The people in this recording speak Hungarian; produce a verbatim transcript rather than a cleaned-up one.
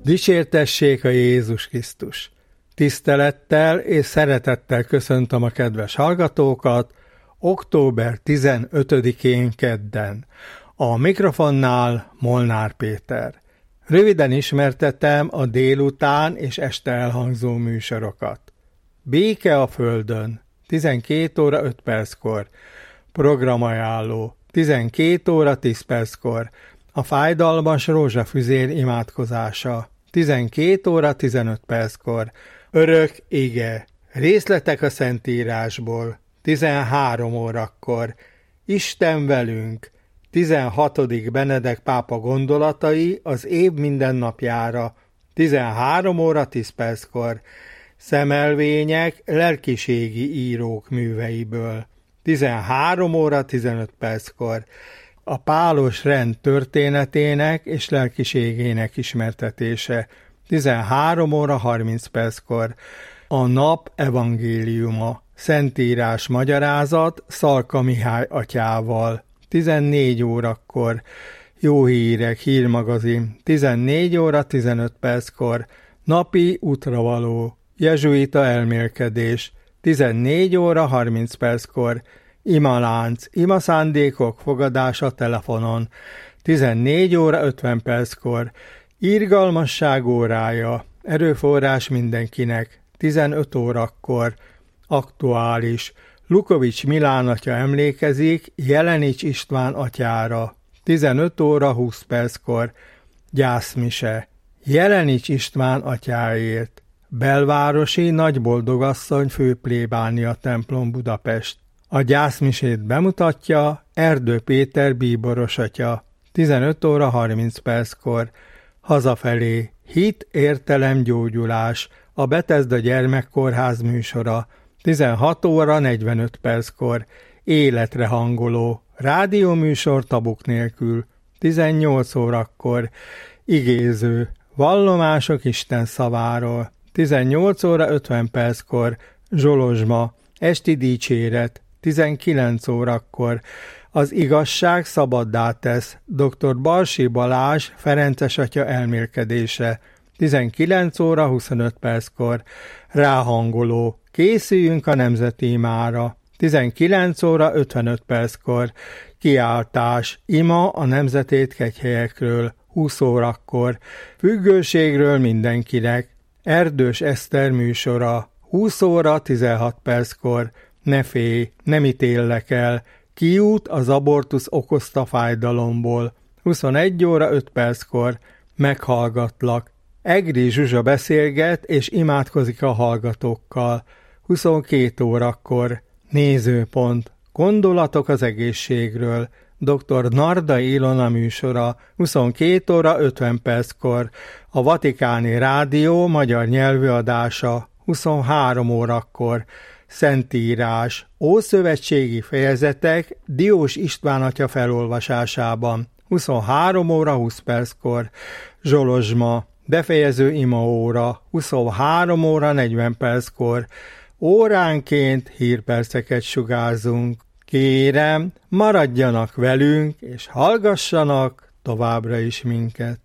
Dicsértessék a Jézus Krisztus! Tisztelettel és szeretettel köszöntöm a kedves hallgatókat október tizenötödikén kedden. A mikrofonnál Molnár Péter. Röviden ismertetem a délután és este elhangzó műsorokat. Béke a Földön, tizenkét óra öt perckor. Programajánló, tizenkét óra tíz perckor. A fájdalmas rózsafüzér imádkozása, tizenkét óra tizenöt perckor. Örök ige, részletek a Szentírásból, tizenhárom órakor. Isten velünk, tizenhatodik Benedek pápa gondolatai az év mindennapjára, tizenhárom óra tíz perckor. Szemelvények lelkiségi írók műveiből, tizenhárom óra tizenöt perckor. A pálos rend történetének és lelkiségének ismertetése, tizenhárom óra harminc perckor. A nap evangéliuma, Szentírás magyarázat Szalka Mihály atyával, tizennégy órakor. Jó hírek, hírmagazin, tizennégy óra tizenöt perckor. Napi útravaló, jezsuita elmélkedés, tizennégy óra harminc perckor. Imalánc, imaszándékok fogadása telefonon, tizennégy óra ötven perckor. Irgalmasság órája, erőforrás mindenkinek, tizenöt órakor. Aktuális, Lukovics Milán atya emlékezik Jelenics István atyára, tizenöt óra húsz perckor. Gyászmise, Jelenics István atyáért. Belvárosi Nagyboldogasszony főplébánia templom Budapest. A gyászmisét bemutatja Erdő Péter bíboros atya, tizenöt óra harminc perckor. Hazafelé, hit, értelem, gyógyulás, a Bethesda gyermekkórház műsora, tizenhat óra negyvenöt perckor. Életre hangoló, rádióműsor tabuk nélkül, tizennyolc órakor. Igéző, vallomások Isten szaváról, tizennyolc óra ötven perckor. Zsolozsma, esti dicséret, tizenkilenc órakor. Az igazság szabaddá tesz, dr. Balsi Balázs Ferences atya elmélkedése, tizenkilenc óra huszonöt perckor. Ráhangoló, készüljünk a nemzeti imára, tizenkilenc óra ötvenöt perckor. Kiáltás, ima a nemzetét kegyhelyekről, húsz órakor. Függőségről mindenkinek, Erdős Eszter műsora, húsz óra tizenhat perckor. Ne félj, nem ítéllek el, kiút az abortusz okozta fájdalomból, huszonegy óra öt perckor. Meghallgatlak, Egri Zsuzsa beszélget és imádkozik a hallgatókkal, huszonkét órakor. Nézőpont, gondolatok az egészségről, dr. Nardai Ilona műsora, huszonkét óra ötven perckor. A Vatikáni Rádió magyar nyelvű adása, huszonhárom órakor. Szentírás, ószövetségi fejezetek Diós István atya felolvasásában, huszonhárom óra húsz perckor. Zsolozsma, befejező imaóra, huszonhárom óra negyven perckor. Óránként hírperceket sugárzunk. Kérem, maradjanak velünk, és hallgassanak továbbra is minket.